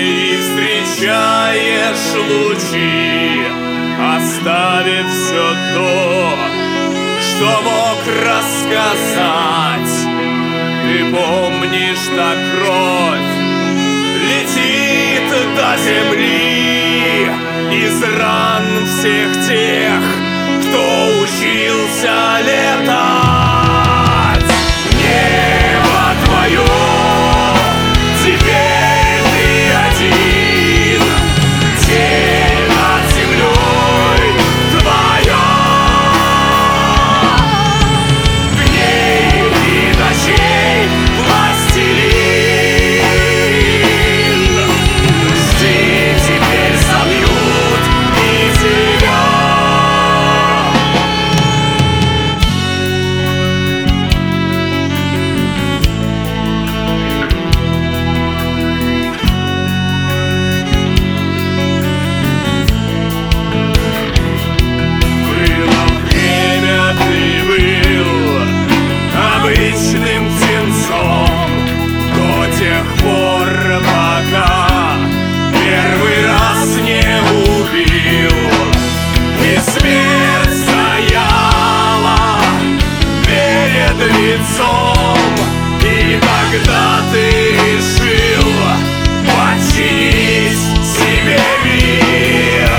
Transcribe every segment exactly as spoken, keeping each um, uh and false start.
и встречаешь лучи, оставив все то, что мог рассказать. Ты помнишь, та кровь летит до земли из ран всех тех, кто учился летать. Небо твое, теперь ты один, тень над землей твоя. Дней и ночей властелин, жди, теперь собьют и тебя. Обычным птенцом до тех пор, пока первый раз не убил, и смерть стояла перед лицом. И тогда ты решил подчинить себе мир.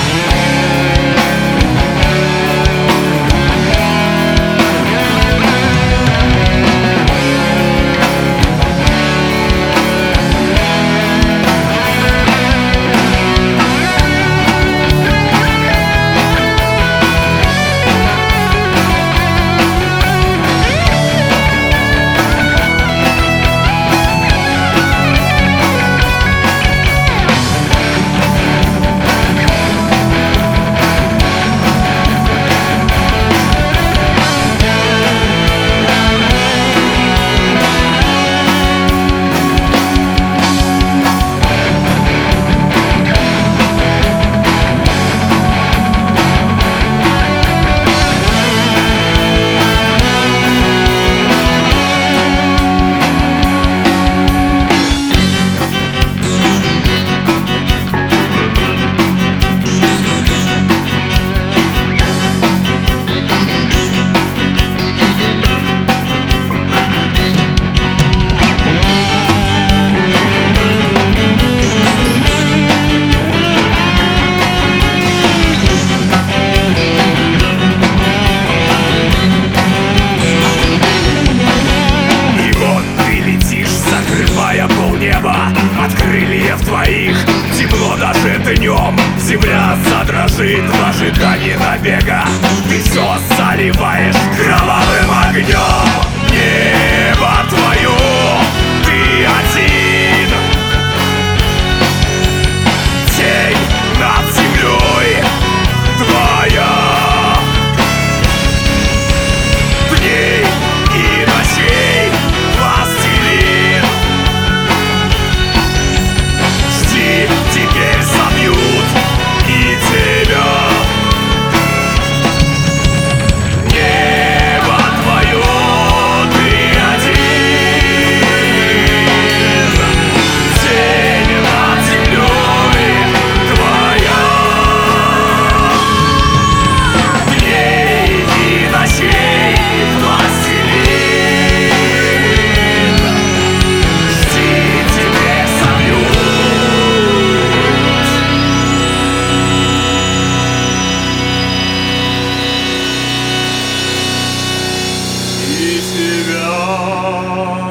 От крыльев твоих тепло даже днем. Земля задрожит в ожидании набега. Ты все заливаешь кровавым огнем. Небо твое, ты один, тень над землей твоя. Дней и ночей властелин, теперь собьют и тебя. Небо твое, ты один, тень над землей твоя. Дней и ночей властелин, жди, теперь собьют. И тебя.